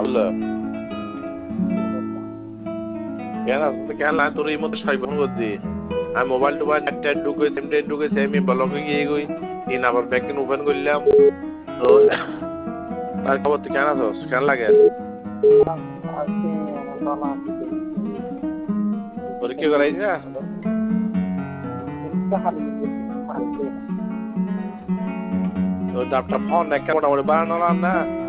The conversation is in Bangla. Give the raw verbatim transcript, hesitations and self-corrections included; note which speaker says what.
Speaker 1: বুঝলো কেন কেন তোর এই মতো ছয় ফোন করছি আমি মোবাইল টোবাইল নেট টেট ঢুকে সিম টেট ঢুকে সেমি ব্লকে গিয়ে গই তিন আবার ব্যাকএন্ড ওপেন করলাম তো তার খবর তুই কেন আছস কেন লাগে পরীক্ষা করাইছ না তো ডাক্তার ফোন একটা মোটামুটি বানানো না